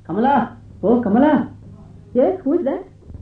Kamala! Oh, Kamala! Yes, who is that?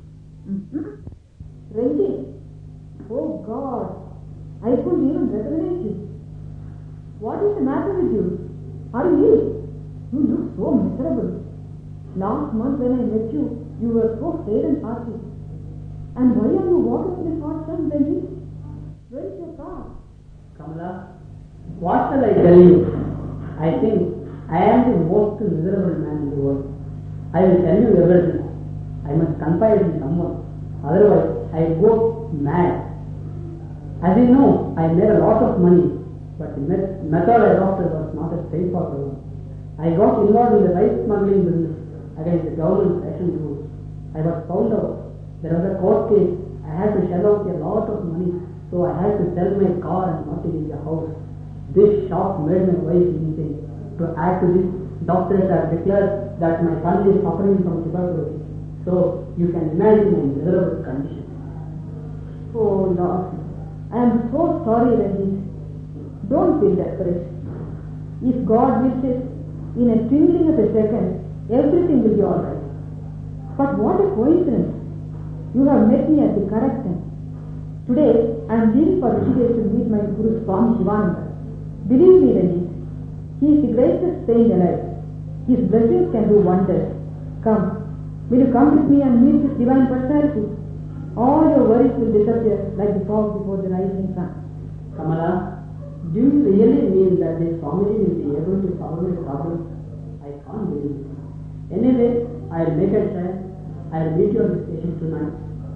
Ranjit. Oh God, I couldn't even recognize you. What is the matter with you? Are you ill? You look so miserable. Last month when I met you, you were so hale and hearty. And why are you walking in this hot sun, Ranjit? Where is your car? Kamala, what shall I tell you? I think I am the most miserable man in the world. I will tell you everything. I must confide in someone. Otherwise, I go mad. As you know, I made a lot of money, but the method I adopted was not a straightforward one. I got involved in the rice smuggling business against the government's ration rules. I was found out. There was a court case. I had to shell out a lot of money, so I had to sell my car and mortgage the house. This shock made my wife insane. To add to this, doctors have declared that my son is suffering from tuberculosis. So you can imagine my miserable condition. Oh Lord, I am so sorry, Ranjit. Don't feel desperate. If God wishes, in a twinkling of a second, everything will be all right. But what a coincidence! You have met me at the correct time. Today, I am leaving for Rishikesh to meet my Guru Swami Shivananda. Believe me, Ranjit, he is the greatest saint alive. His blessings can do wonders. Come, will you come with me and meet this divine personality? All your worries will disappear like the fog before the rising sun. Kamala, do you really mean that the Swamiji will be able to solve my problem? I can't believe it. Anyway, I'll make a try. I'll meet you at the station tonight.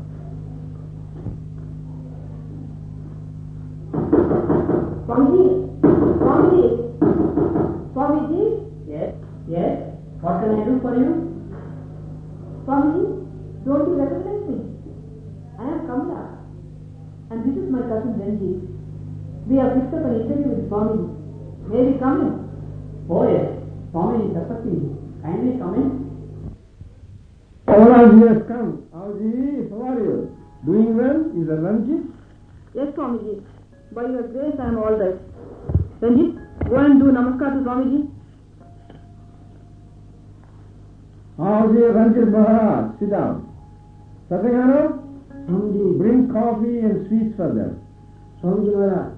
Swamiji! Swamiji! Swamiji! Yes, yes. What can I do for you? Swamiji, don't you recognize me? I am Kamala, and this is my cousin Ranjit. We have fixed up an interview with Swamiji. May we come in? Oh yes, Swamiji is expecting you. Kindly come in. Kamala has come. Auji, how are you? Doing well? Is that Ranjit? Yes, Swamiji. By your grace, I am all right. Ranjit, go and do namaskar to Swamiji. Auji, Ranjit Maharaj, sit down. Satyagana, Swamiji. bring coffee and sweets for them. Swamiji Maharaj.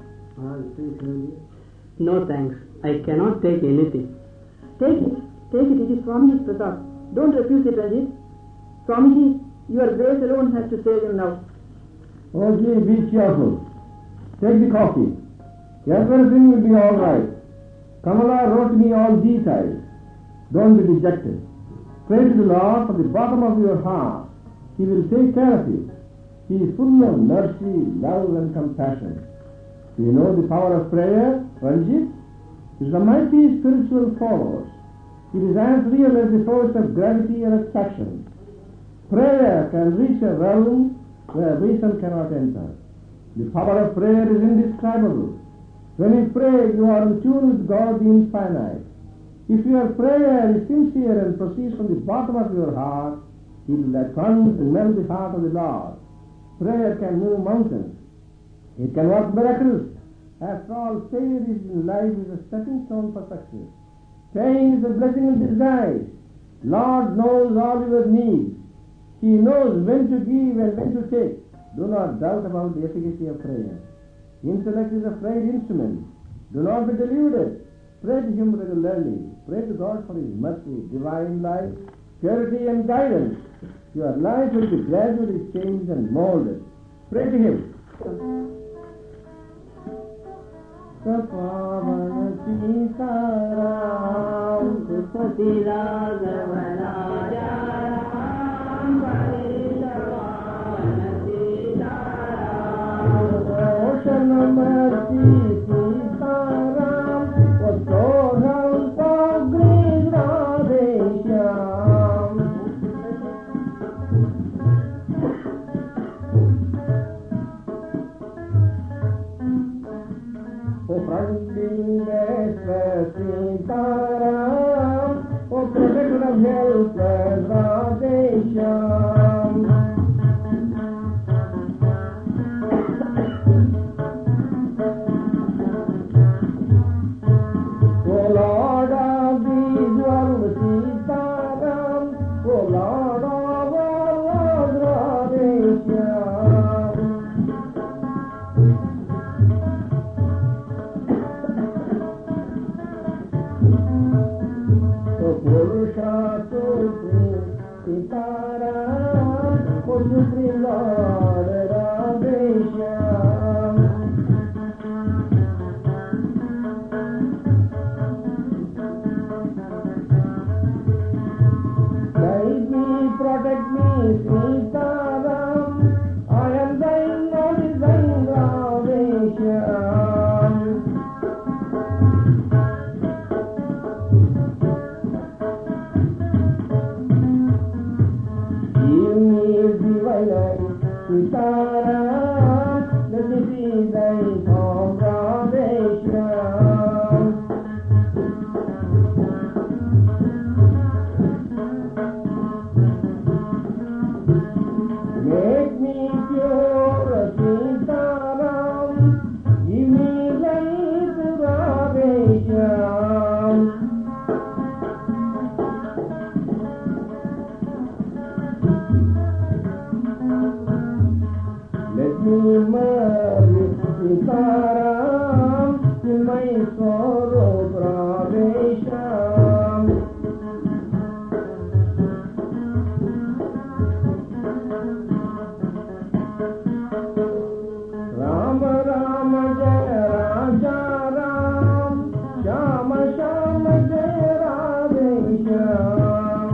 No thanks. I cannot take anything. Take it. Take it. It is Swamiji's prasad. Don't refuse it, Ranjit. Swamiji, your grace alone has to save him now. Auji, be cheerful. Take the coffee. Everything will be all right. Kamala wrote me all details. Don't be dejected. Pray to the Lord from the bottom of your heart. He will take care of you. He is full of mercy, love and compassion. Do you know the power of prayer, Ranjit? It is a mighty spiritual force. It is as real as the force of gravity or attraction. Prayer can reach a realm where reason cannot enter. The power of prayer is indescribable. When you pray, you are in tune with God the infinite. If your prayer is sincere and proceeds from the bottom of your heart, it will at once melt the heart of the Lord. Prayer can move mountains. It can work miracles. After all, failure in life is a stepping stone for success. Pain is a blessing in disguise. Lord knows all your needs. He knows when to give and when to take. Do not doubt about the efficacy of prayer. Intellect is a frayed instrument. Do not be deluded. Pray to Him regularly. Pray to God for His mercy, divine life, purity and guidance. Your life will be gradually changed and molded. Pray to Him. Sapavan Sitaram Sati Raghavana Jaram Paritavan Sitaram Ocean Mercy Sitaram Vasoham Pagri Radesham. O Prandineshwar Sitaram, O protector of helpless Radesham. O Lord of the world, Sitaram. Supreme Lord Radheshyam. Guide me, protect me, Sitaram. I am thine, Lord is thine, Radheshyam. Give me divine eyes, Sitaram. Let me see thy form, Radheshyam. Make me pure, Sitaram. Give me light, Radheshyam. Let me merge, Sitaram, in my sorrow, Radheshyam. Rama Rama Jaya Raja Ram, Shama Shama Jaya Radheshyam.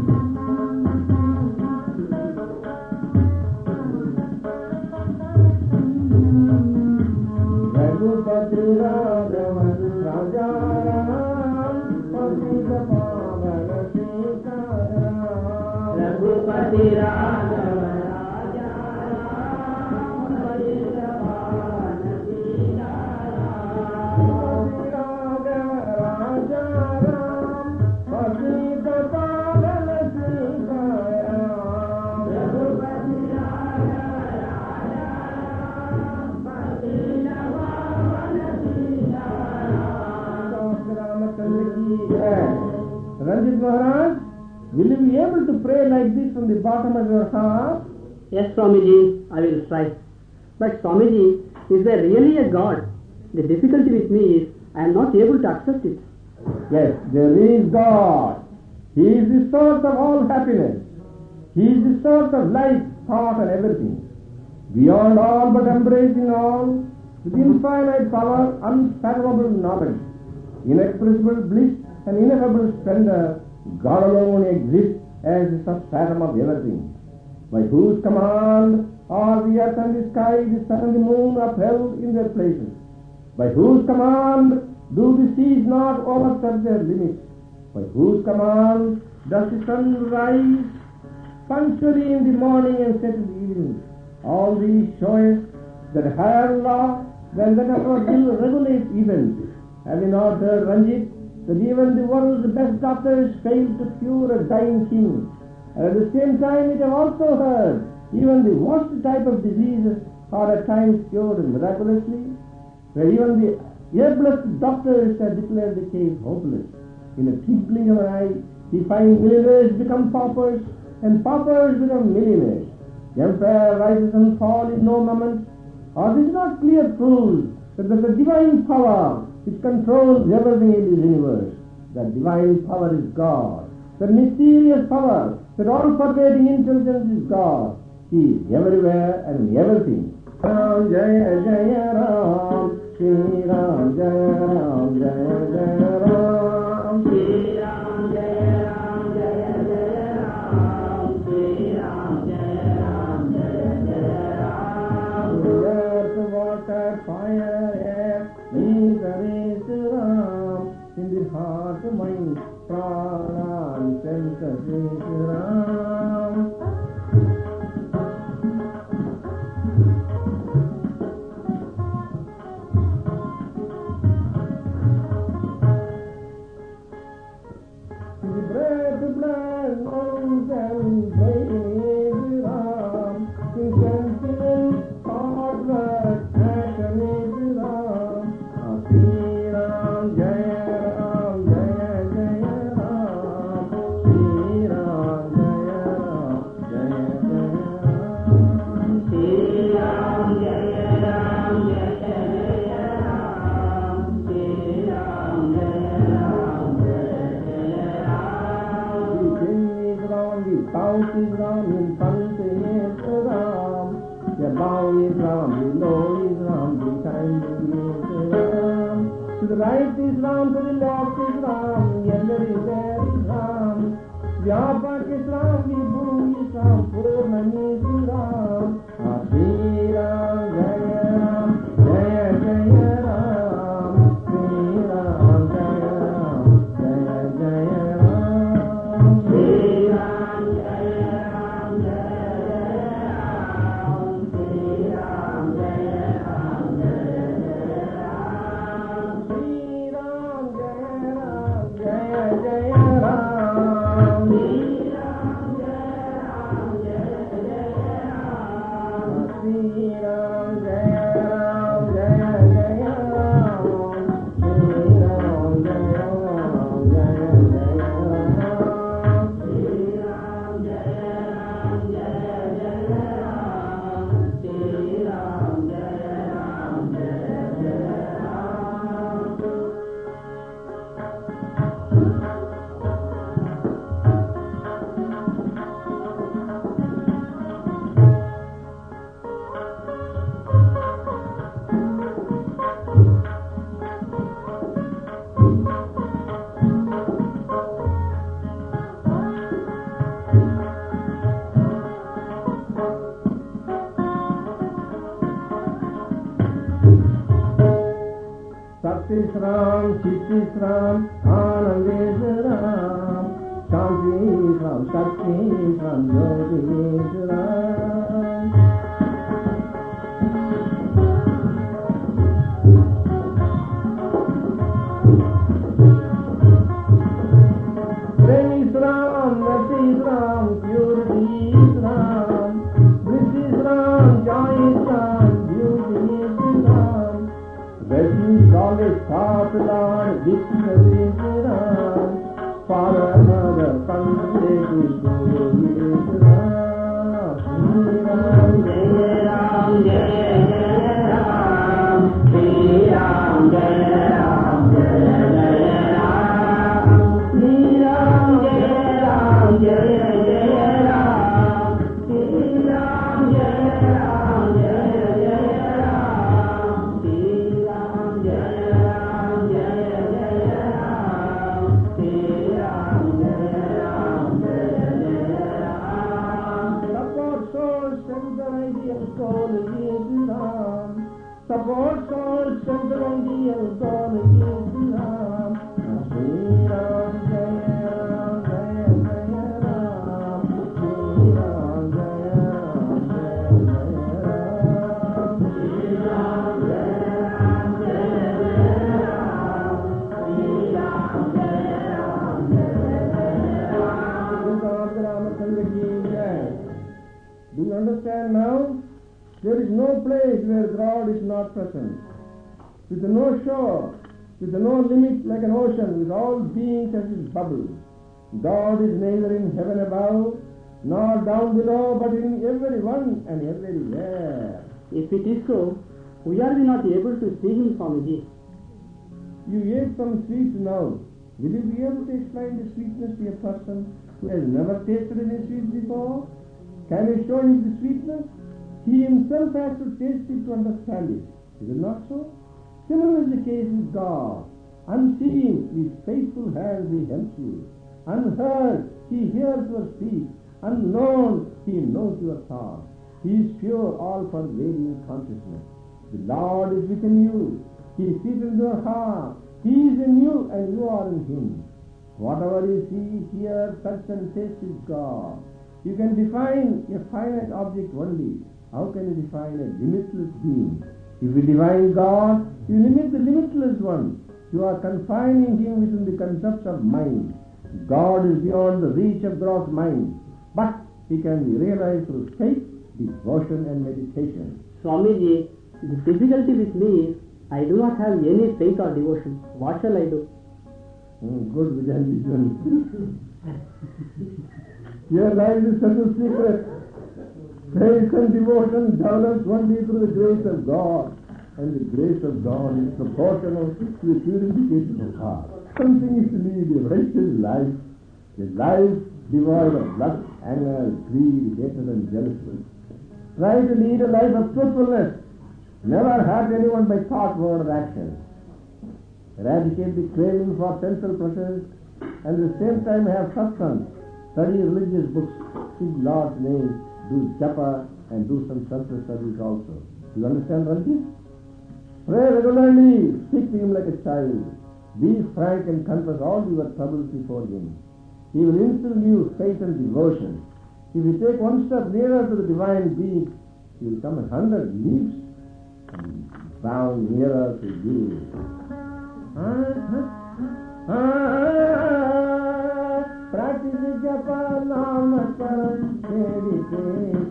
Raghupati Raghavan Raja Ram, Patita Pavana Sitaram. Raghupati Raghava Raja Ram, Patita Pavana Sitaram. Raja Ram, Patita Pavana Sitaram. Raghupati Raghava Raja Ram, Patita Pavana Sitaram. Ranjit Maharaj, will you be able to pray like this from the bottom of your heart? Yes, Swamiji, I will try. But Swamiji, is there really a God? The difficulty with me is I am not able to accept it. Yes, there is God. He is the source of all happiness. He is the source of life, thought and everything. Beyond all but embracing all, with infinite power, unfathomable knowledge, inexpressible bliss and ineffable splendor, God alone exists as the substratum of everything. By whose command are the earth and the sky, the sun and the moon upheld in their places? By whose command do the seas not overstep their limits? By whose command does the sun rise punctually in the morning and set in the evening? All these show us that higher law than that of our will regulate events. Have you not heard, Ranjit, that even the world's best doctors fail to cure a dying king? And at the same time, it have also heard even the worst type of diseases are at times cured miraculously, where even the ablest doctors have declared the case hopeless. In a twinkling of an eye, we find millionaires become paupers, and paupers become millionaires. The empire rises and falls in no moment. Are these not clear proofs that there is a divine power which controls everything in this universe? That divine power is God. That mysterious power, that all-pervading intelligence is God. He is everywhere and in everything. Ram Jaya Jaya Ram, Shri Ram Jaya Ram Jaya Jaya Ram, Shri Ram Jaya Ram Jaya Jaya Ram, Shri Ram Jaya Ram Jaya Jaya Ram. earth, water, fire, air, these are Ram. In the heart, mind, prana, and senses is Ram. The breath, blood, lungs, and brain is Ram. In sentiment, thought, word, action is Ram. Shri Ram, Jaya Ram, Jaya Jaya Ram. Shri Ram, Jaya Ram, Jaya Jaya Ram. Shri Ram Jaya Ram Jaya Jaya Ram, Shri Ram Jaya Ram Jaya Jaya Ram. The chin is Ram, the pouch is Ram, in front is To the right is Ram, to the left is Ram, everywhere is Ram. Vyapak is Ram, Vibhu is Ram, Purnami is Ram. Shri Ram, Jaya Ram, Jaya Jaya Ram. Shri Ram, Jaya Ram, Jaya Jaya Ram. Shri Ram, Jaya Ram, Jaya Jaya Ram. Shri Ram, Jaya Ram, Jaya Jaya Ram. Shri Ram, Jaya Ram, Jaya Jaya Ram. Shri Ram, Jaya Ram, Jaya Jaya Ram. Shri Ram, Jaya Ram, Jaya Jaya Ram. Shri Ram, Jaya Ram, Jaya Jaya Ram. Shri Ram, Jaya Ram, Jaya Jaya Ram. Shri Ram, Jaya Ram, Jaya Jaya Ram. Sat is Ram, Chit is Ram, Anand is Ram, Shanti is Ram, Shakti is Ram, Jyoti is Ram. Prem is Ram, Mercy is Ram, Purity is Ram, Bliss is Ram, Joy is Ram, Beauty is Ram. Refuge, knowledge, thought, Lord, victory is Ram. Father, Mother, Son, Savior, Guru is Ram. Shri Ram, Jaya Ram, Jaya Jaya Ram. Shri Ram, Jaya Ram, Jaya Jaya Ram. Shri Ram, Jaya Ram, Jaya Jaya Ram. Shri Ram, Jaya Ram, Jaya Jaya Ram. Shri Ram, Jaya Ram, Jaya Jaya Ram. Shri Ram, Jaya Ram, Jaya Jaya Ram. Support soul, strength and ideal soul is Ram. Support soul, strength and ideal soul is Ram. Shri Ram, Jaya Ram, Jaya Jaya Ram. Shri Ram, Jaya Ram, Jaya Jaya Ram. Shri Ram, Jaya Ram, Jaya Jaya Ram. Shri Ram, Jaya Ram, Jaya Jaya Ram. Ramachandra ki jai. Do you understand now? There is no place where God is not present. With no shore, with no limit like an ocean, with all beings as its bubble. God is neither in heaven above, nor down below, but in everyone and everywhere. If it is so, why are we not able to see him, Swamiji? You ate some sweets now. Will you be able to explain the sweetness to a person who has never tasted any sweets before? Can you show him the sweetness? He himself has to taste it to understand it. Is it not so? Similar is the case with God. Unseen, with faithful hands he helps you. Unheard, he hears your speech. Unknown, he knows your thoughts. He is pure, all-pervading consciousness. The Lord is within you. He sees in your heart. He is in you and you are in him. Whatever you see, hear, touch and taste is God. You can define a finite object only. How can you define a limitless being? If you define God, you limit the limitless one. You are confining him within the concepts of mind. God is beyond the reach of gross mind, but he can be realized through faith, devotion and meditation. Swamiji, the difficulty with me is I do not have any faith or devotion. What shall I do? Good vision. Your life is such a secret. Faith and devotion develops only through the grace of God, and the grace of God is proportional to the purification of heart. Something is to lead a righteous life, a life devoid of lust, anger, greed, hatred and jealousy. Try to lead a life of truthfulness. Never hurt anyone by thought, word or action. eradicate the craving for sensual pleasures, and at the same time have satsang, study religious books, speak Lord's name, do japa, and do some selfless service also. Do you understand, Ranjit? Pray regularly, speak to him like a child. Be frank and confess all your troubles before him. He will instill in you faith and devotion. If you take one step nearer to the divine being, he will come 100 leagues and bow nearer to you. Practice japa, nama, meditation.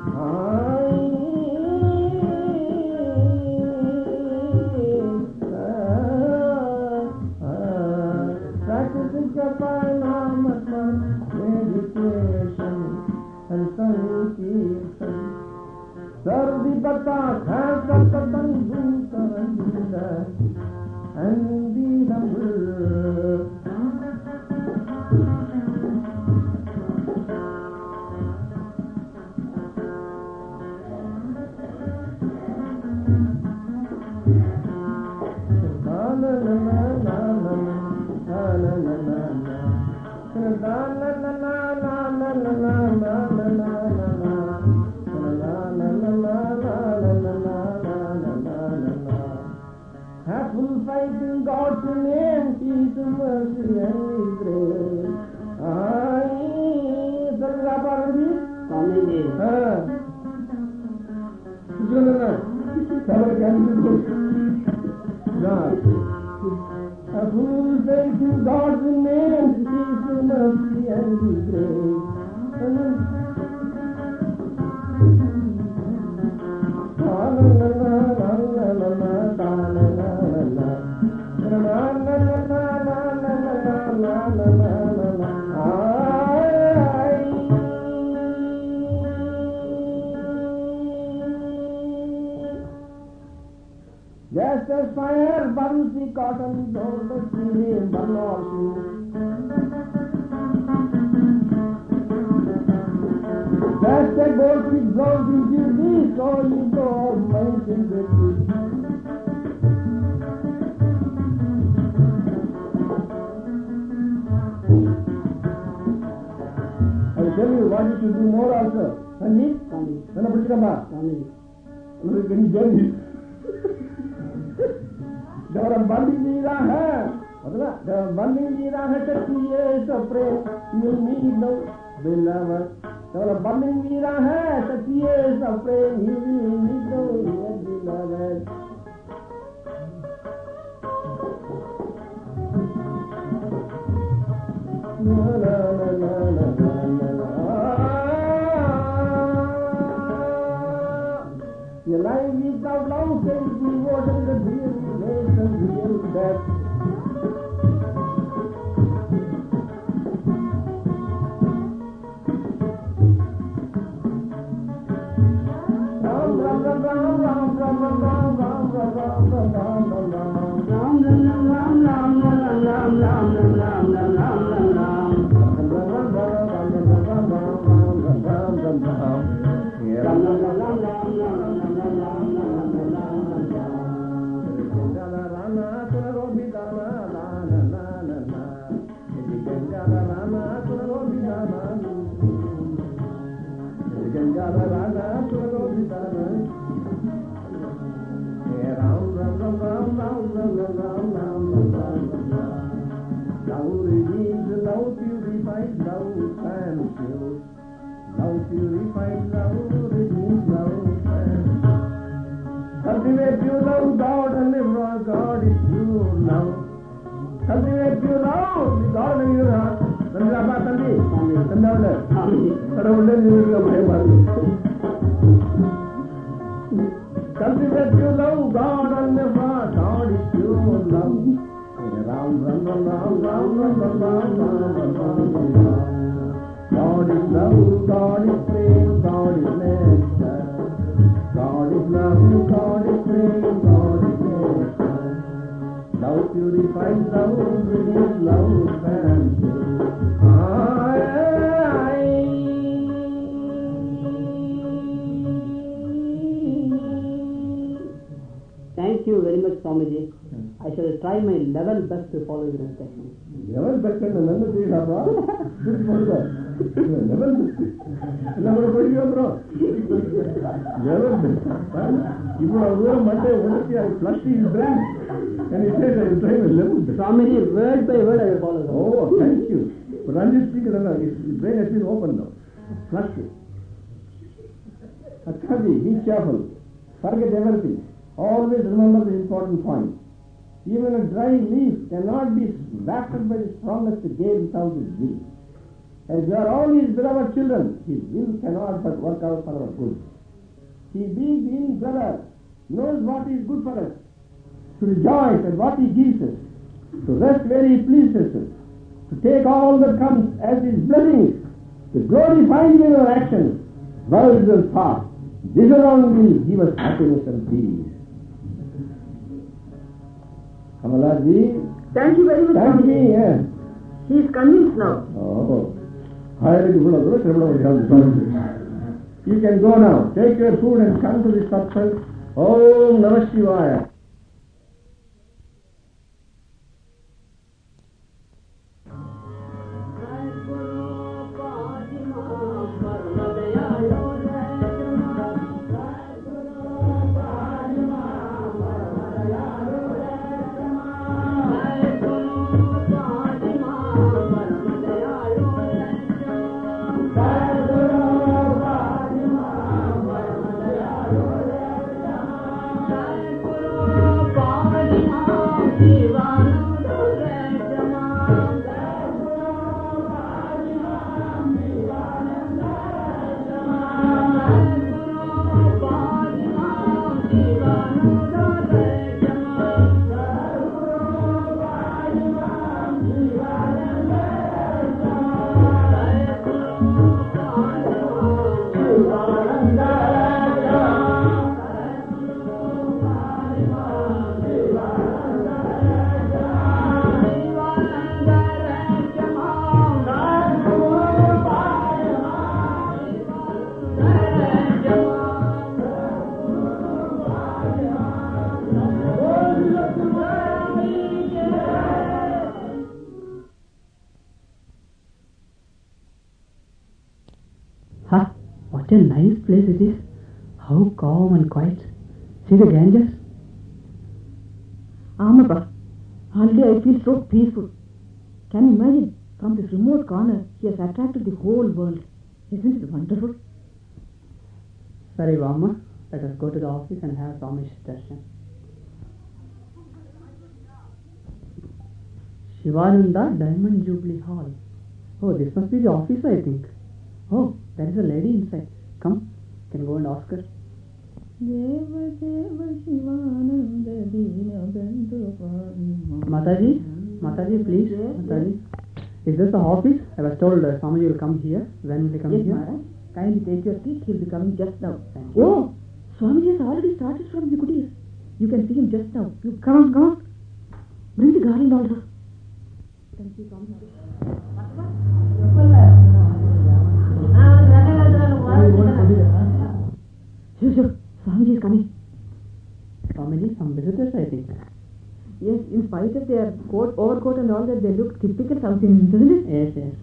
Practice japa, nama, meditation and sankirtan. Sardi bata, khasa patangu saranda, and be humble. Have full faith in God's name, His mercy and His grace. Have full faith in God's name, His mercy and His grace. Just as fire burns the cotton, so the stream burn all shoes. Just as gold which goes into thee, so you go making the truth. I will tell you what you should do more also. Sanjeev? Sana Puchikamba? Look at him. जब बंदी मीरा है मतलब जब बंदी मीरा है तो ये Sapre you need no beloved जब बंदी मीरा है तो ये Sapre you need no beloved la la la la la la your life without love can be water the real grace and real death. Ram ram ram ram ram ram ram ram ram ram ram ram Love redeems, love purifies, love and kills. Love purifies, love redeems, love and cultivate your love, God, and live for God is pure love. Cultivate your love, God in your heart. Nandapa Tandi, Nandavle, Kadavule, Nirga Bhayamari. Cultivate your love, God, and live for God is pure love. Ram ram ram ram ram ram ram ram ram ram. God is love, God is praise, God is nectar. God is love, God is praise, God is nectar. Love purifies, love redeems, love and Thank you very much, Swamiji. I shall try my level best to follow your instructions. Level best and another thing, level best. Level best. People are wearing Monday, I flushed his brain. And he said, I will try my level best. Swamiji, word by word I will follow. Oh, thank you. But Ranjit speaker, his brain has been opened now. Flushed. Achaji, be careful. Forget everything. Always remember the important point. Even a dry leaf cannot be wafted by the strongest gale without his will. As we are all his beloved children, his will cannot but work out for our good. He being the in brother knows what is good for us, to rejoice at what he gives us, to rest where he pleases us, to take all that comes as his blessings, to glorify him in our actions, words and thoughts. This alone will give us happiness and peace. Kamalaji. Thank you very much. Thank me, yes. He is convinced now. Oh. You can go now. Take your food and come to the satsang. Om Namah Shivaya. What a nice place it is. How calm and quiet. See the Ganges? Amapa, already I feel so peaceful. Can you imagine? From this remote corner, he has attracted the whole world. Isn't it wonderful? Sorry, Vama. Let us go to the office and have Swami's darshan. Shivananda Diamond Jubilee Hall. Oh, this must be the office, I think. Oh, there is a lady inside. Come, can go and ask her. Mataji, please. Yes, Mataji. Is this the office? I was told Swamiji will come here. When will he come Yes, here? Maharaj. Kindly take your seat. He will be coming just now. Thank you. Oh, Swamiji has already started from the kutir. You can see him just now. You come on. Bring the garland also. Can she come here? Sure. Swamiji is coming. Swamiji, some visitors, I think. Yes, in spite of their coat, overcoat and all that, they look typical South Indians, isn't it? Yes, yes.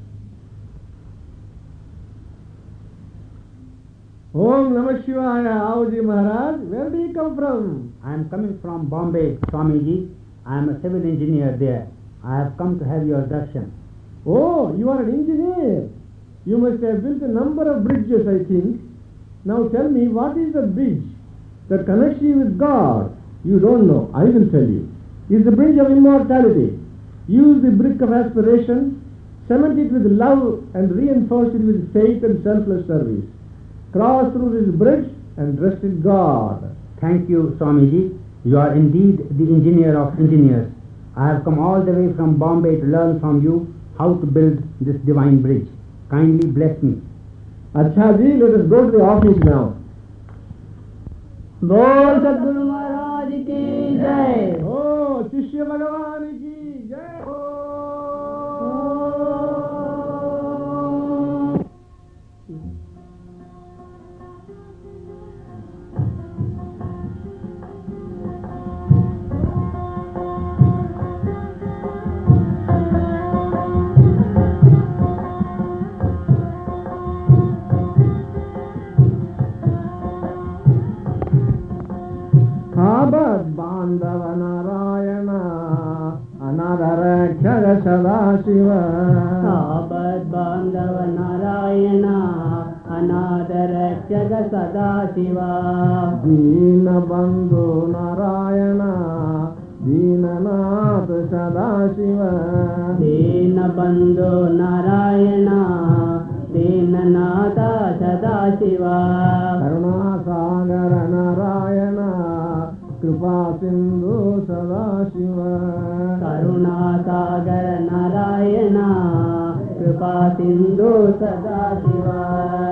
Om Namah Shivaya, Auji Maharaj. Where do you come from? I am coming from Bombay, Swamiji. I am a civil engineer there. I have come to have your darshan. Oh, you are an engineer. You must have built a number of bridges, I think. Now tell me, what is the bridge that connects you with God? You don't know. I will tell you. Is the bridge of immortality. Use the brick of aspiration, cement it with love and reinforce it with faith and selfless service. Cross through this bridge and rest in God. Thank you, Swamiji. You are indeed the engineer of engineers. I have come all the way from Bombay to learn from you how to build this divine bridge. Kindly bless me. Achaji, let us go to the office now. Bol Sadguru Maharaj ki jai. Oh, Shishya Bhagavan ki jai. Sadashiva. Abad Bandhava Narayana Anadarakshaka Sadashiva. Dina Bandhu Narayana Dinanath Sadashiva. Dina Bandhu Narayana Dinanatha Sadashiva. Karuna Sagara Narayana Kripa Sindhu Sadashiva. Karuna Sagara Narayana Kripa Sindhu Sadashiva.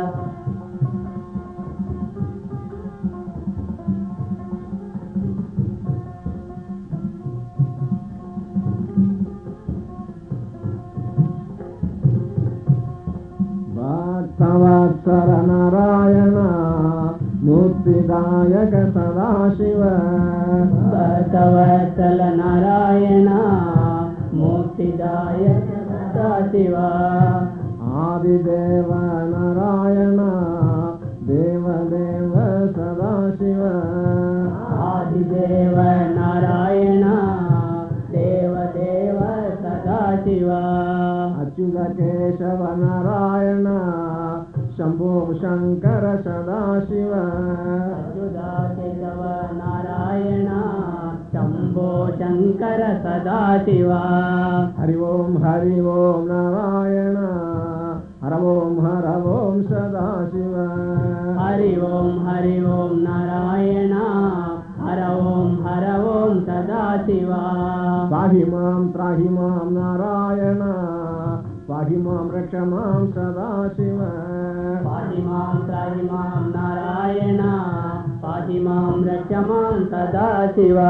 Bhaktavatsara Narayana Muktidayaka Sadashiva. Bhaktavatsala Narayana Muktidayaka Sadashiva. Adideva Narayana Deva Deva Sadashiva. Adideva Narayana Deva Deva Sadashiva. Achyuta Keshava Narayana Shambho Shankara Sadashiva. Achyuta Keshava Narayana Shambho Shankara Sadashiva. Hari Om Narayana Hara Om Sadashiva. Hari Om Narayana Hara Om Sadashiva. Pahimam Trahimam Narayana Pahimam Rakshamam Sadashiva. Pahimam Trahimam Narayana Pahimam Rakshamam Sadashiva.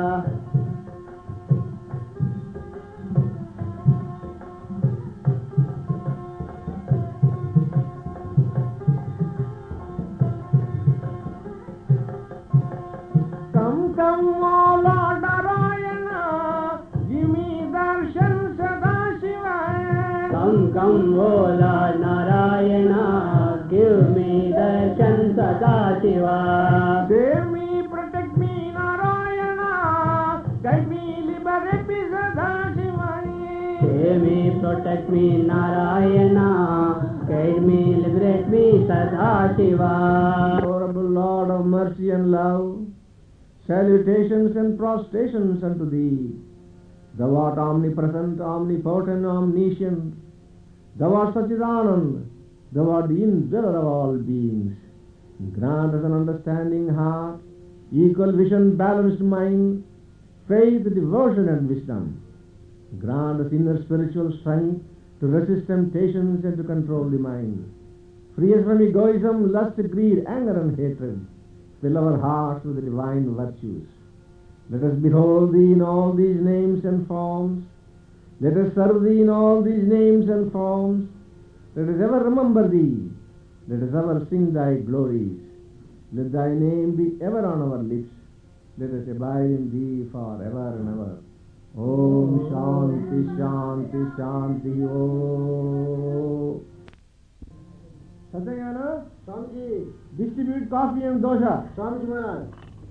Come, O Lord Narayana, give me darshan Sadashiva. Come, O Lord Narayana, give me darshan Sadashiva. Save me, protect me, Narayana, guide me, liberate me, Sadashiva. Save me, protect me, Narayana, guide me, liberate me, Sadashiva. Honorable Lord of mercy and love, salutations and prostrations unto Thee. Thou art omnipresent, omnipotent, omniscient. Thou art Sachidanand. Thou art the indweller of all beings. Grant us an understanding heart, equal vision, balanced mind, faith, devotion and wisdom. Grant us inner spiritual strength to resist temptations and to control the mind. Free us from egoism, lust, greed, anger and hatred. Fill our hearts with the divine virtues. Let us behold Thee in all these names and forms. Let us serve Thee in all these names and forms. Let us ever remember Thee. Let us ever sing Thy glories. Let Thy name be ever on our lips. Let us abide in Thee forever and ever. Om Shanti Shanti Shanti Om. Satyayana, Swamiji, distribute coffee and dosha. Swamiji Maharaj.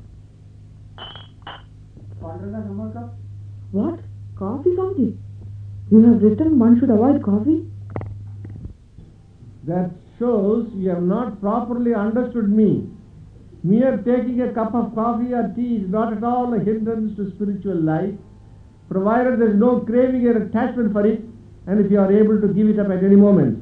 What? Coffee, Swamiji? You have written one should avoid coffee? That shows you have not properly understood me. Mere taking a cup of coffee or tea is not at all a hindrance to spiritual life, provided there is no craving or attachment for it, and if you are able to give it up at any moment.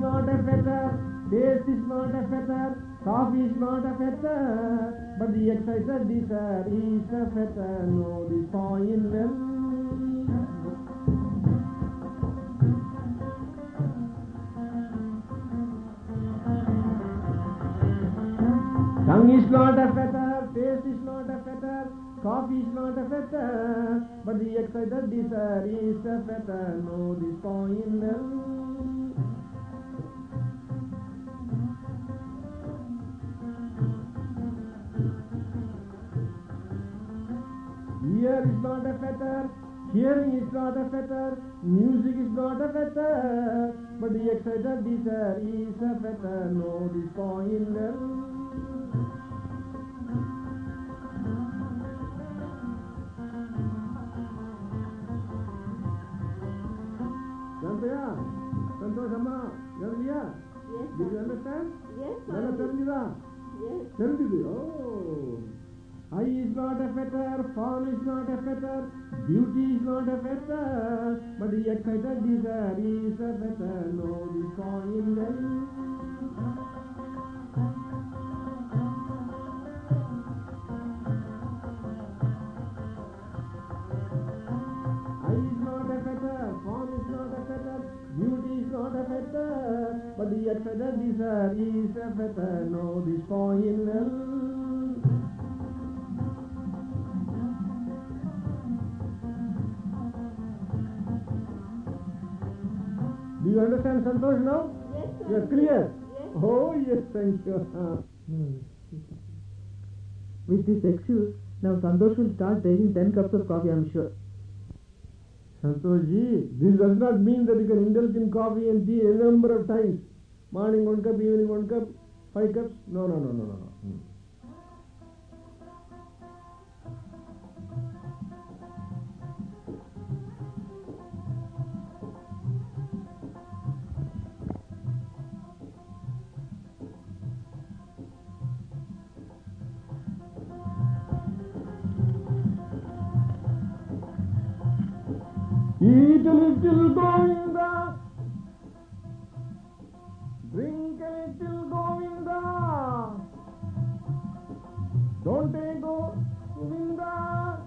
not a fetter, taste is not a fetter, coffee is not a fetter, but the excited desire is a fetter. Know this point well. Tongue is not a fetter, taste is not a fetter, coffee is not a fetter, but the excited desire is a fetter. Know this point well. Ear is not a fetter, hearing is not a fetter, music is not a fetter, but the excited desire is a fetter. Know this point well. Santoshama, Yes, did you sir. understand? Yes, Yes. Oh. Eye is not a fetter, form is not a fetter, beauty is not a fetter, but the excited desire is a fetter. Know this point well. Beauty is not a fetter, but the excited desire is a fetter. Know this point well. Do you understand, Santosh, now? Yes, sir. You are clear? Yes. Oh, yes, thank you. With this excuse, now Santosh will start taking 10 cups of coffee, I am sure. Santoshji, this does not mean that you can indulge in coffee and tea a number of times. Morning 1 cup, evening 1 cup, 5 cups. No. Eat a little Govinda, drink a little Govinda, don't take Govinda,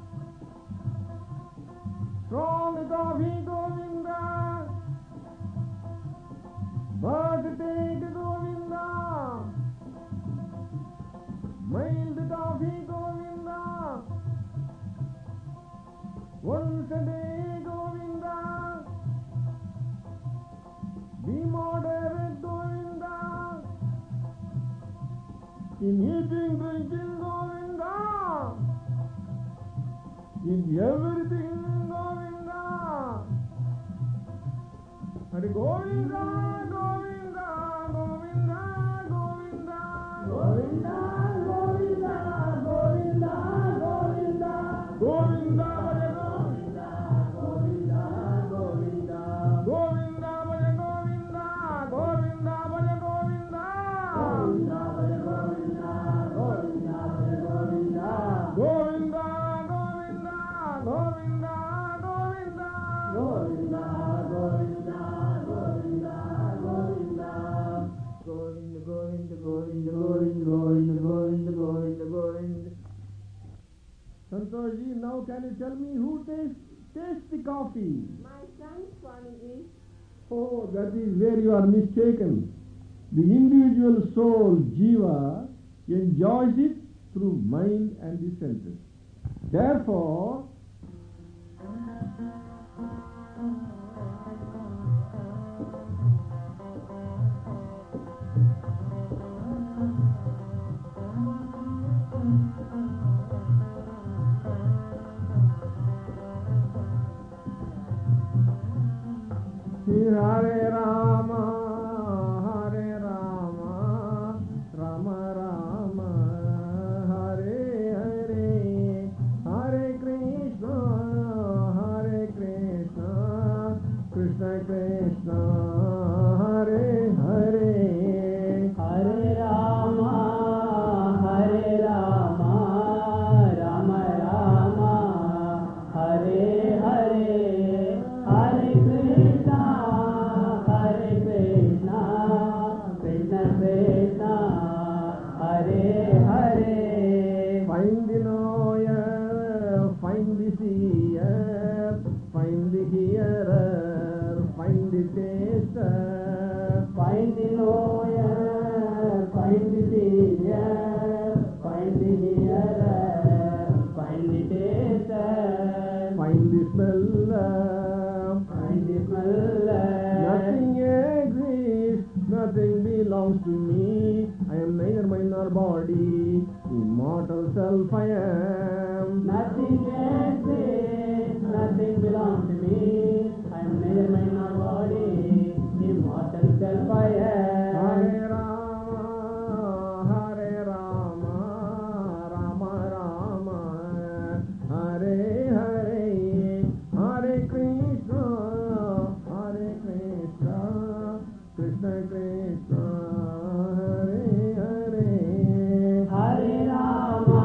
strong coffee Govinda, but take Govinda, mild coffee Govinda, once a day Govinda, be moderate Govinda, in eating, drinking Govinda, in everything Govinda, Hare Govinda, Govinda, Govinda, Govinda, Govinda, Govinda, Govinda, Govinda, Govinda, Hare Govinda, Govinda, Govinda, Govinda, Hare Govinda, Govinda, Hare Govinda, Govinda, Hare Govinda, Govinda, Hare Govinda, Govinda, Govinda, Govinda, Govinda, Govinda, Govinda, Govinda, Govinda, Govinda, Govinda, Govinda, Govinda, Govinda, Govinda. Santoshji, now can you tell me who tastes the coffee? My son, Swamiji. Oh, that is where you are mistaken. The individual soul, Jiva, enjoys it through mind and the senses. Therefore, Hare Rama, Hare Rama, Rama Rama, Hare Hare, Hare Krishna, Hare Krishna, Krishna Krishna, Hare Hare, Hare Rama, Hare Rama, Rama Rama, Hare Hare, Hare Krishna, Hare Krishna. Find the knower, find the seer, find the hearer, find the taster, find the smeller, find the smeller. nothing exists, nothing belongs to me. I am neither mind nor body, immortal self I am. Nothing exists, nothing belongs to me. I am neither mind nor body, immortal self I am. Hare Rama, Rama Rama, Hare Hare, Hare Krishna, Krishna Krishna, Hare Hare. Hare Rama,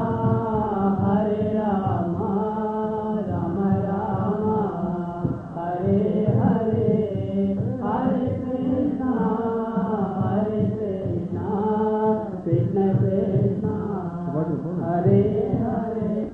Rama Rama, Hare Hare, Hare Krishna, Krishna Krishna, Hare Hare.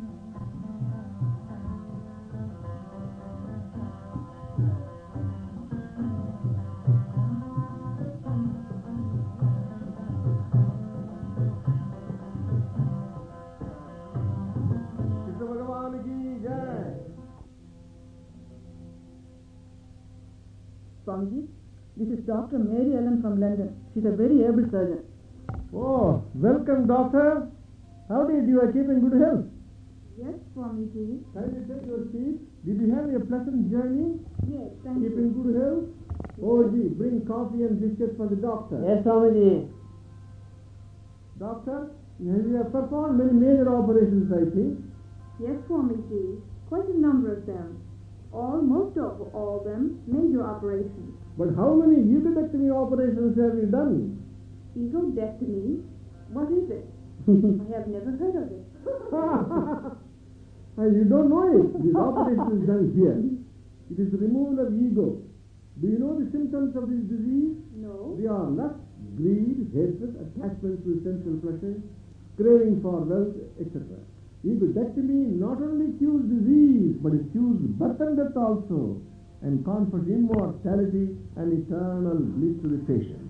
Krishna Bhagavan ki jai. Swamiji, this is Dr. Mary Ellen from London. She's a very able surgeon. Oh, welcome doctor. How did you are keeping good health? Yes, Swamiji. Kindly take your seat. Did you have a pleasant journey? Yes, thank Keeping good health? Oh, gee, bring coffee and biscuits for the doctor. Yes, Swamiji. Doctor, you have performed many major operations, I think. Yes, Swamiji. Quite a number of them. Most of all them major operations. But how many uvectomy operations have you done? Egodectomy? What is it? I have never heard of it. You don't know it. This operation is done here. It is the removal of ego. Do you know the symptoms of this disease? No. They are lust, greed, hatred, attachment to sensual pleasure, craving for wealth, etc. Egodectomy not only cures disease, but it cures birth and death also, and confers immortality and eternal bliss to the patient.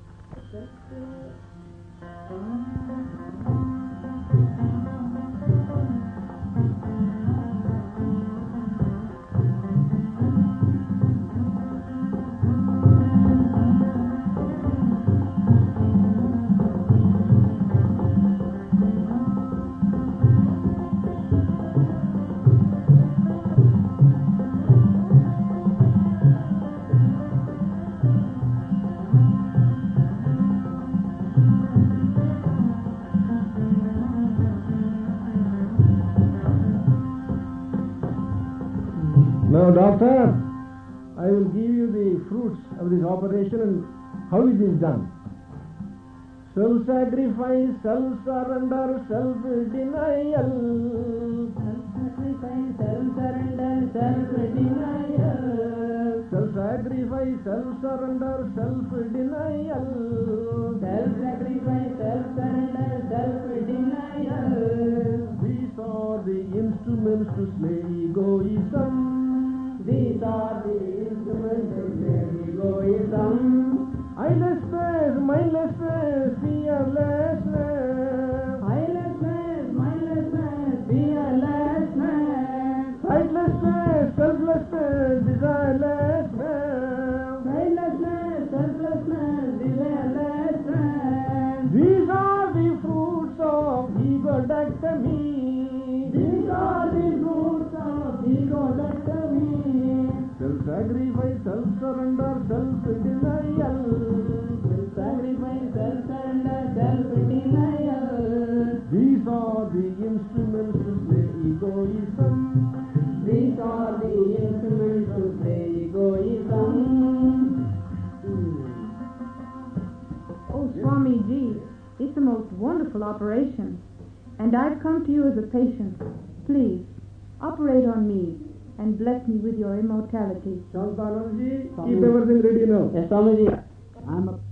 Now, doctor, I will give you the fruits of this operation and how it is done. Self-sacrifice, self-surrender, self-denial. Self-sacrifice, self-surrender, self-denial. Self-sacrifice, self-surrender, self-denial. Self-sacrifice, self-surrender, self-denial. These are the instruments to slay egoism. These are the instruments of egoism. Eyelessness, mindlessness, fearlessness. Eyelessness, mindlessness, fearlessness. Sightlessness, selflessness, desirelessness. Sightlessness, selflessness, desirelessness. These are the fruits of egodectomy. These are the fruits of egodectomy. Self-sacrifice, self-surrender, self-denial. Self-sacrifice, self-surrender, self-denial. These are the instruments to slay egoism. These are the instruments to slay egoism. Oh, Swamiji, it's a most wonderful operation. And I've come to you as a patient. Please, operate on me and bless me with your immortality. Shantananji, keep everything ready now. Yes, Swamiji. I'm a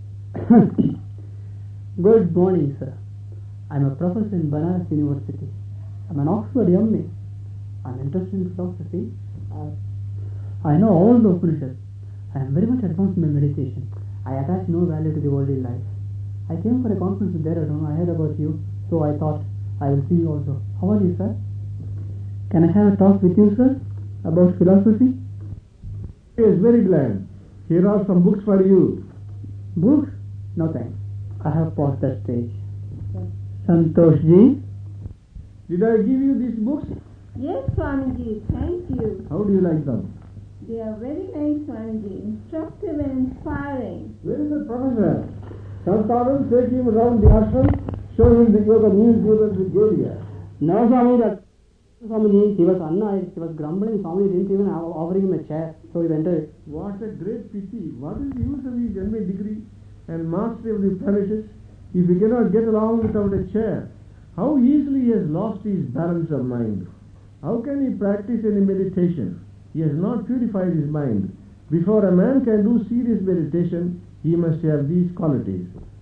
good morning, sir. I'm a professor in Banaras University. I'm an Oxford MA. I'm interested in philosophy. I know all the Upanishads. I am very much advanced in my meditation. I attach no value to the worldly life. I came for a conference there alone. I heard about you, so I thought I will see you also. How are you, sir? Can I have a talk with you, sir, about philosophy? Yes, very glad. Here are some books for you. Books? No thanks. I have passed that stage. Santosh ji? Did I give you these books? Yes, Swamiji, thank you. How do you like them? They are very nice, Swamiji, instructive and inspiring. Where is the professor? Sometimes take him around the ashram, show him the yoga museum and the Gaudiya. No, Swamiji, he was grumbling. Swamiji didn't even offer him a chair, so he went away. What a great pity. What is the use of his MA degree and mastery of the Upanishads if he cannot get along without a chair? How easily he has lost his balance of mind. How can he practice any meditation? He has not purified his mind. Before a man can do serious meditation, he must have these qualities.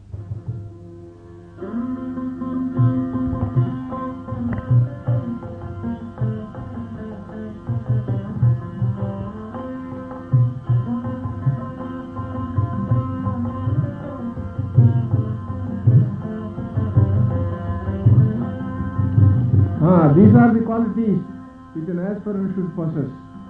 These are the qualities which an aspirant should possess.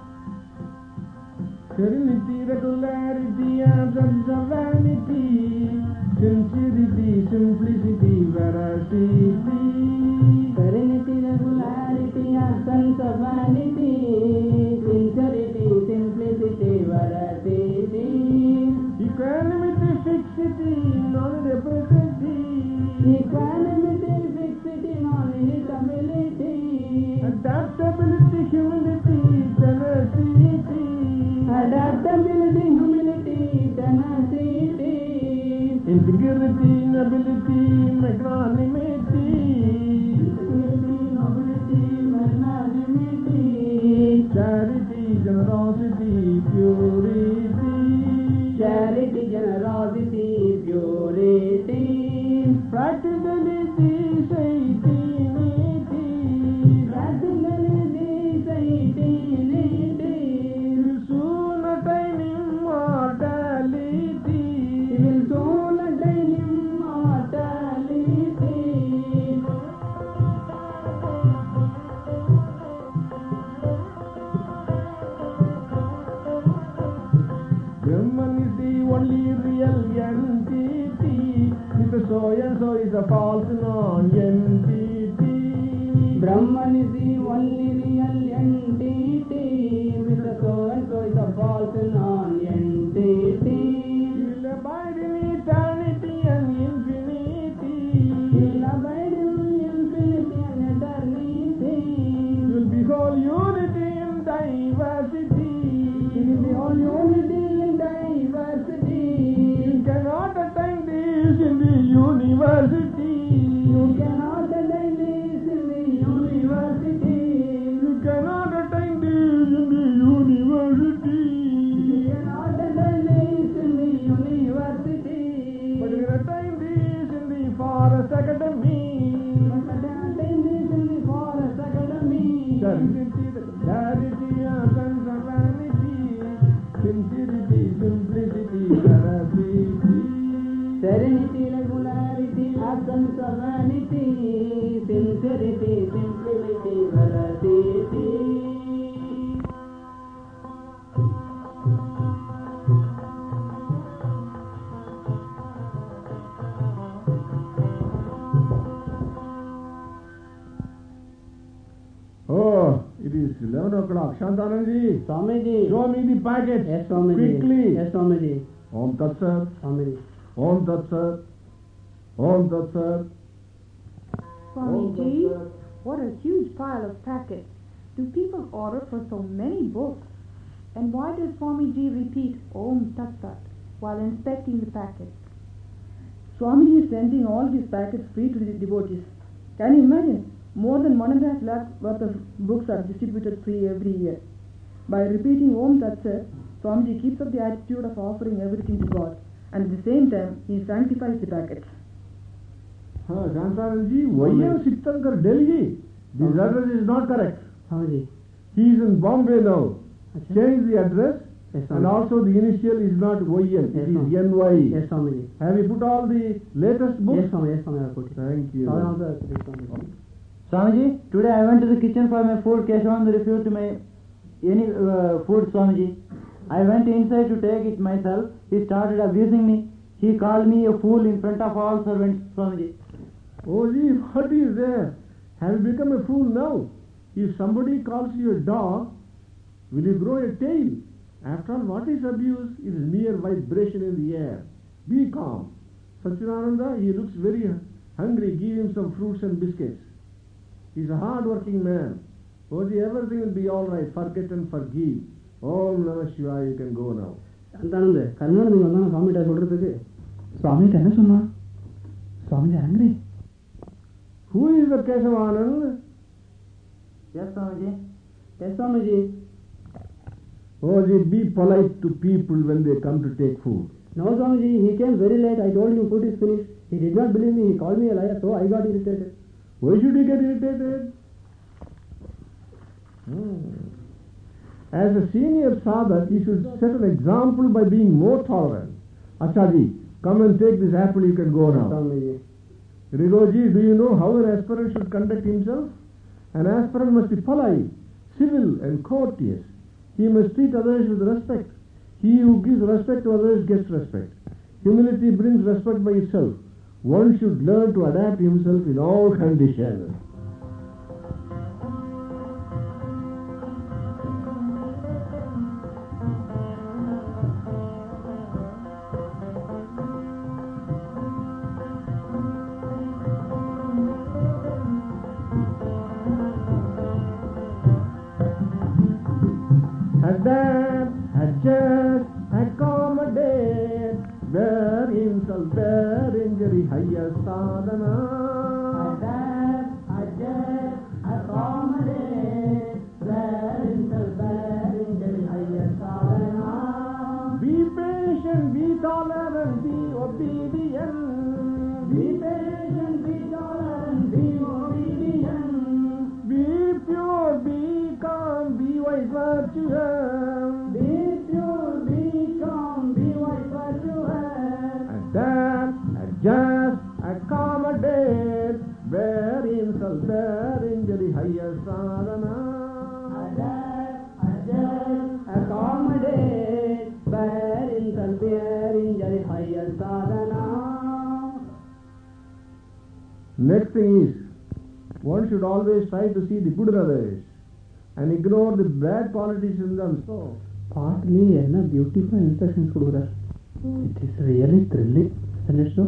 Serenity, regularity, absence of vanity, sincerity, simplicity, veracity. Serenity, regularity, absence of vanity, sincerity, simplicity, veracity. Equanimity, fixity, non-repressivity. Equanimity, fixity, non-irritability. Adaptability, humility, tenacity. Adaptability, humility, tenacity. Integrity, nobility, magnanimity. Integrity, nobility, magnanimity. Charity, generosity, purity. Charity, generosity, purity. Practicality, saintinity. Practicality, saintinity. Will soon attain immortality. Will soon attain immortality. Brahman is the only real entity. Mr. So and so is a false non-entity. Brahman is the only real entity. Mr. So and so is a false non-entity. He will abide in eternity and infinity. He will abide in infinity and eternity. You will behold unity in diversity. He will behold unity in diversity. You cannot attain this in the university. You cannot attain this in the university. You cannot attain this in the university. You cannot attain this in the university. But you can attain this in the forest academy. But you can attain this in the forest academy. Serenity, clarity, absence of vanity. Sincerity, simplicity, veracity. Serenity, regularity, absence of vanity, sincerity, simplicity, veracity. Oh, it is 11 o'clock. Shantananji, Swamiji. show me the packet. Yes, Swamiji. Quickly. Yes, Swamiji. Om Tat Sat. Swamiji. Om Tat Sat. Om Tat Sat. Swamiji, what a huge pile of packets. Do people order for so many books? And why does Swamiji repeat Om Tat Sat while inspecting the packets? Swamiji is sending all these packets free to the devotees. Can you imagine? More than 1.5 lakh worth of books are distributed free every year. By repeating Om Tat Sat, Swamiji keeps up the attitude of offering everything to God, and at the same time he sanctifies the packets. Shantananji, Y.M. Sitankar, Delhi. This address is not correct. Swamiji. He is in Bombay now. Achha. Change the address Yes, and Swamiji. also the initial is not YN, Yes, it is Swamiji. NY. Yes, Swamiji. Have you put all the latest books? Yes, Swamiji. Yes, Swamiji. I put it. Thank you. Swami also has put it, Swamiji. Swamiji, today I went to the kitchen for my food. Keshavananda refused to my any food, Swamiji. I went inside to take it myself. He started abusing me. He called me a fool in front of all servants, Swamiji. Oh, gee, what is there? Have you become a fool now? If somebody calls you a dog, will you grow a tail? After all, what is abuse? It is mere vibration in the air. Be calm. Satchidananda, he looks very hungry. Give him some fruits and biscuits. He's a hard-working man. Oji, everything will be all right. Forget and forgive. Om Namah Shivaya, you can go now. சாந்தானந்த கர்மன் நீங்க வந்தாங்க சுவாமிகிட்ட சொல்றதுக்கு. சுவாமிகிட்ட என்ன சொன்னா? Swamiji angry. Who is the Kesavanand? Yes, Swamiji. Yes, Swamiji. Oji, be polite to people when they come to take food. No, Swamiji, he came very late. I told him food is finished. He did not believe me. He called me a liar, so I got irritated. Why should he get irritated? As a senior sadhak, he should set an example by being more tolerant. Achaji, come and take this apple, you can go now. Swamiji. Rigoji, do you know how an aspirant should conduct himself? An aspirant must be polite, civil and courteous. He must treat others with respect. He who gives respect to others gets respect. Humility brings respect by itself. One should learn to adapt himself in all conditions. Adapt, adjust, accommodate, bear insult, bear injury, higher sadhana. Adapt, adjust, accommodate, bear insult, bear injury, higher sadhana. Be patient, be tolerant, be obedient. Be patient, be tolerant, be obedient. Be pure, be calm, be wise, virtuous. Be pure, be calm, be wise, virtuous. Adapt, adjust, accommodate, bear insult, bear injury, higher sadhana. Adapt, adjust, accommodate, bear insult, bear injury, higher sadhana. Next thing is, one should always try to see the good in others and ignore the bad qualities in them. So, Partly என்ன beautiful instructions கொடுக்குறார். It is really thrilling, isn't it so?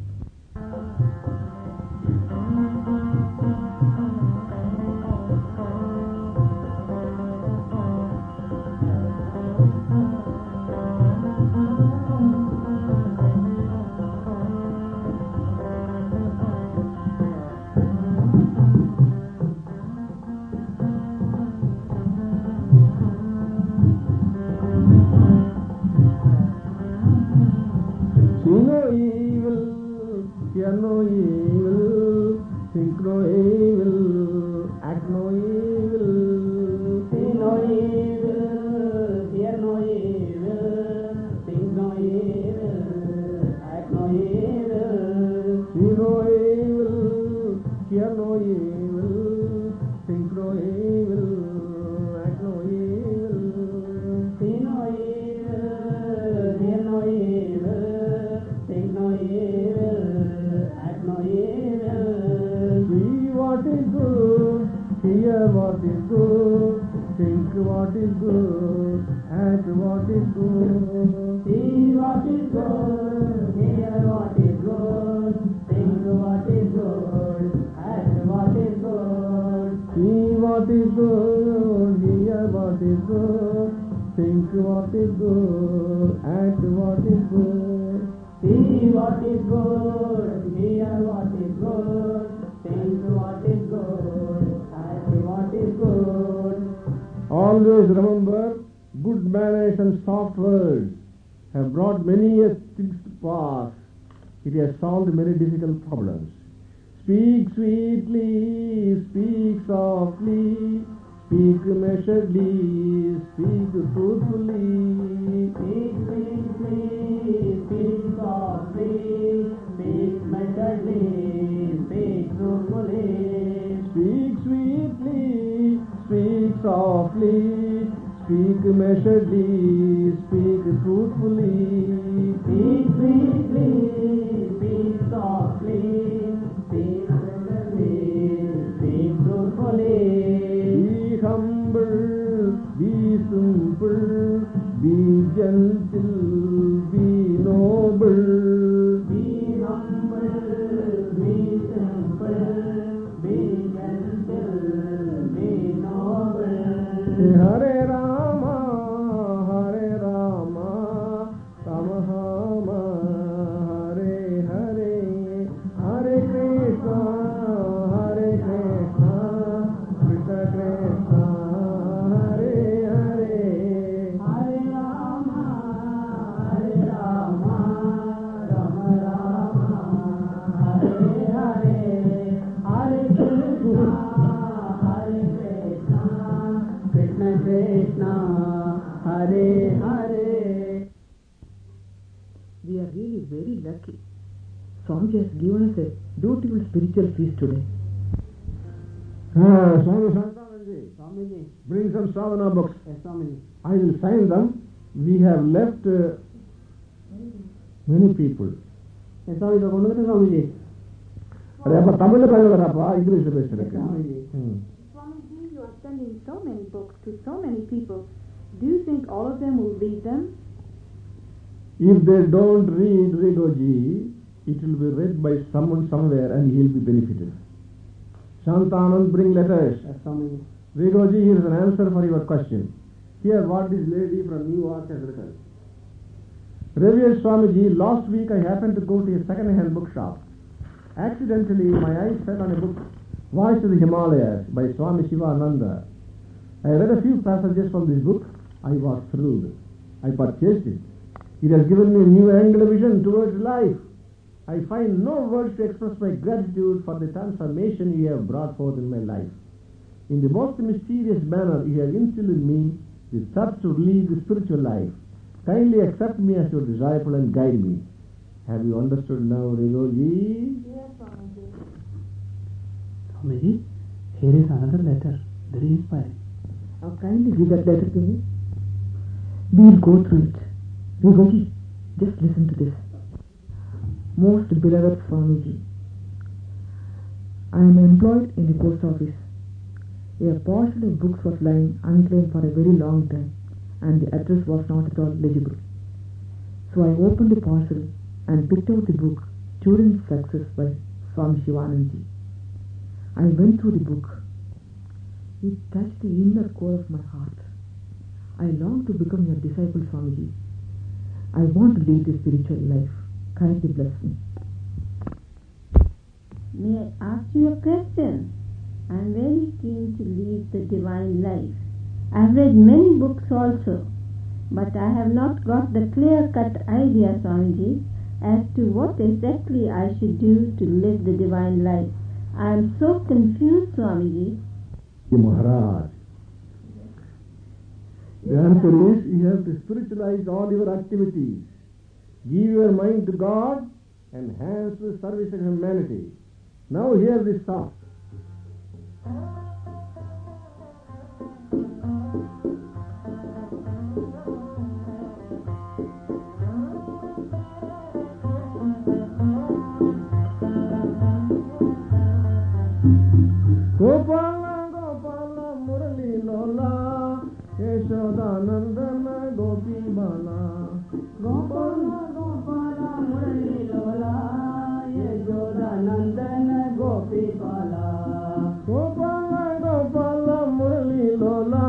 see no evil, hear no evil, think no evil, act no evil. See no evil, hear no evil, think no evil, act no evil. See no evil, hear no evil, think no evil, act no evil. See no evil, hear no evil, think no evil, act no evil. See what is good, hear what is good, think what is good, act what is good. See what is good, hear what is good, think what is good, act what is good. See what is good, hear what is good, think what is good, act what is good. See what is good, hear what is good, think what is good, act what is good. Always remember, good manners and soft words have brought many things to pass. It has solved many difficult problems. Speak sweetly, speak softly, Speak measuredly, speak truthfully. Speak sweetly, speak softly, speak measuredly, speak truthfully. Speak sweetly, speak softly, speak measuredly, speak truthfully. Speak sweetly, speak softly, speak measuredly, speak truthfully. Be humble, be simple, be gentle, be noble. Be humble, be simple, be gentle, be noble. Hare Rama, Hare Rama, Rama Rama, Hare Hare, Hare Krishna, Hare Krishna, Krishna Krishna, Hare Hare. Hare Rama, Hare Rama, Rama Rama, Hare Hare, Hare Krishna, Hare Krishna, Krishna Krishna, Hare Hare. We are really very lucky. Swamiji has given us a beautiful spiritual feast today. Swami Santananji, Swamiji, bring some Savana books. yes, Swamiji. I will sign them. We have left many people. Yes, Swamiji, கொண்டு வந்து Swamiji. அப்ப தமிழ்ல பேசுறப்பா இங்கிலீஷ்ல பேசுறேன். Swamiji, you are sending so many books to so many people. Do you think all of them will read them? If they don't read Rigoji, it will be read by someone somewhere and he will be benefited. Shantanand, bring letters. Yes, Swamiji. Rigoji, here is an answer for your question. Here what this lady from New York has written. Revered Swamiji, last week I happened to go to a second-hand bookshop. Accidentally, my eyes fell on a book, Voice of the Himalayas by Swami Shivananda. I read a few passages from this book. I was thrilled. I purchased it. It has given me a new angle of vision towards life. I find no words to express my gratitude for the transformation you have brought forth in my life. In the most mysterious manner, you have instilled in me the thirst to lead the spiritual life. Kindly accept me as your disciple and guide me. Have you understood now, Rigoji? Yes, Swamiji. Swamiji, here is another letter, very inspiring. Now kindly read that letter to me. We'll go through it. Rigoji, just listen to this. Most beloved Swamiji, I am employed in the post office. A parcel of books was lying unclaimed for a very long time and the address was not at all legible. So I opened the parcel and picked out the book Student Success by Swami Shivananji. I went through the book. It touched the inner core of my heart. I long to become your disciple, Swamiji. I want to lead a spiritual life. Kindly bless me. May I ask you a question? I am very keen to lead the divine life. I have read many books also, but I have not got the clear-cut idea, Swamiji, as to what exactly I should do to live the divine life. I am so confused, Swamiji. Maharaj, the answer is you have to spiritualize all your activities. Give your mind to God and hands to the service of humanity. Now hear this song. Gopala, Gopala, Murali Lola, Yashoda Nandana, Gopi Bala. Gopala, Gopala, Murali Lola, Yashoda Nandana, Gopi Bala. Gopala, Gopala, Murali Lola,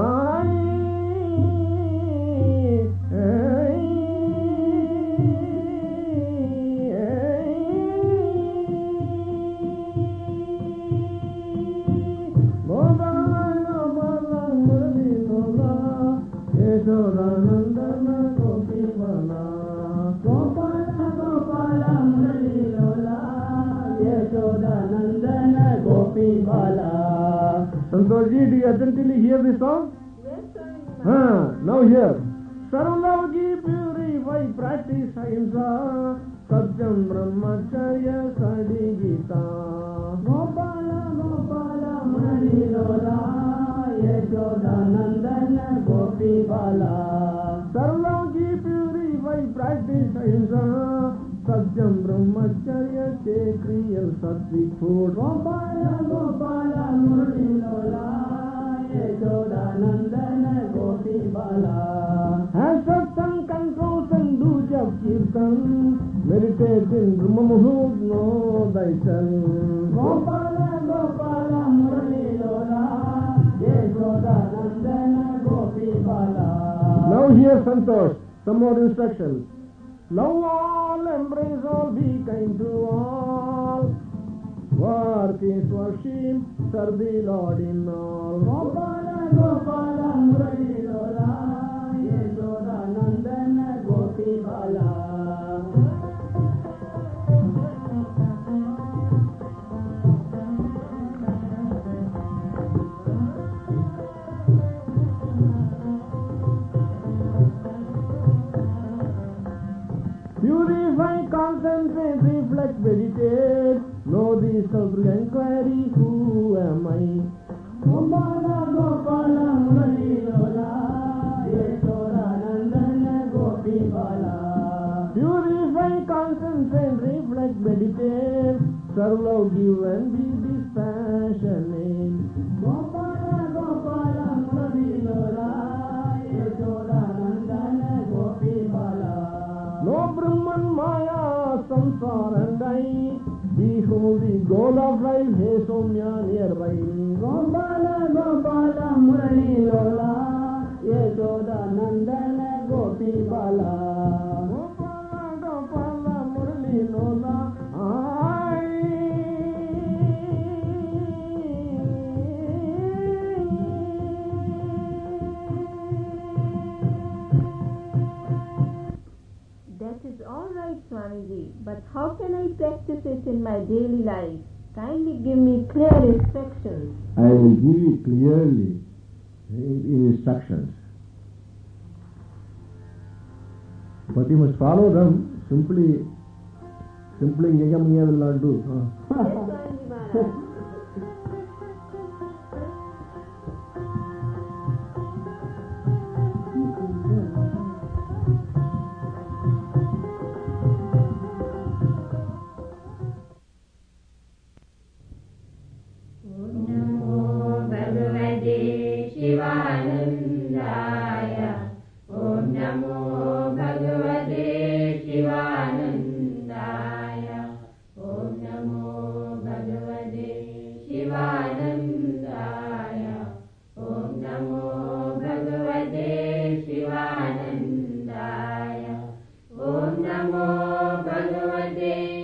Nandana Gopi Bala. Gopala, Gopala, Murali Lola, Yashoda Nandana, Gopi Bala. Santoshji, do you attentively hear this song? Yes, Swamiji. Now hear. Sarvaloki purify, practice ahimsa, satyam brahmacharya sadigita. Gopala Gopala Mani Lola Yashoda Nandana Gopi Bala. Sarvaloki purify, practice ahimsa, satyam brahmacharya, take real sattvic food. Gopala Gopala Mani Lola Yashoda Nandana Gopi Bala. Have satsang, controls and do jap kirtan, meditate in Brahma Muhurt, know thyself. Gopala Gopala Murali Lola Yashoda Nandana Gopi Bala. Now here Santosh, some more instructions. Love all, embrace all, be kind to all. Work is worship, serve the Lord in all. Gopala Gopala Murali Lola Yashoda Nandana Gopi Bala. Purify, concentrate, reflect, meditate. Know the self through inquiry, who am I? Gopala Gopala Murali Lola Yashoda Nandana Gopi Bala. Purify, concentrate, reflect, meditate. Serve, love, give and be dispassionate. Gopala Gopala Murali Lola Yashoda Nandana Gopi Bala. No Brahman, Maya, Samsara and I. Behold the goal of life, hey Somya nearby. Gopala Gopala Murali Lola Yashoda Nandana Gopi Bala. Gopala, Gopala, Murali Lola, That is all right, Swamiji, but how can I practice it in my daily life? Kindly give me clear instructions. I will give you clearly in instructions. But you must follow them. Simply Yagamiya will not do. Yes, Swamiji Maharaj. Om Namo Bhagavate